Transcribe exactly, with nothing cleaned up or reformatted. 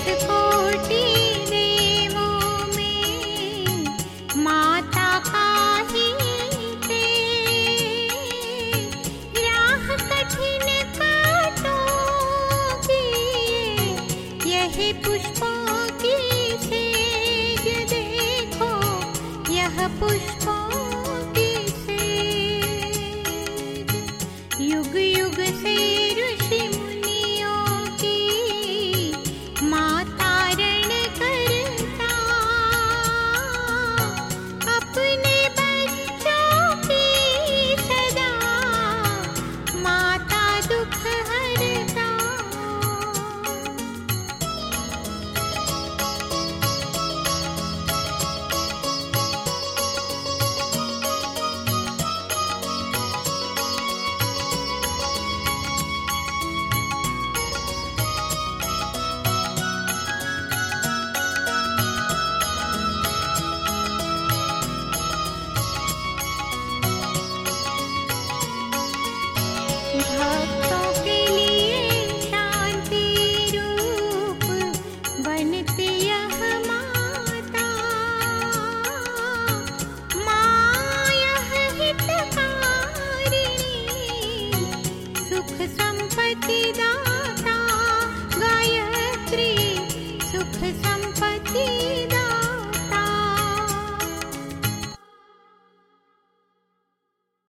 दस कोटि देवों में माता काहे ते, राह कठिन काटोगी यह पुष्पों की सेज, देखो यह पुष्पों की सेज। युग युग से ऋषि मुनियों की माता रण करता, अपने बच्चों की सदा माता दुख हरता। भक्तों के लिए शांति रूप बनती यह माता, माँ यह हितकारिणी, सुख संपत्ति दाता, गायत्री सुख सम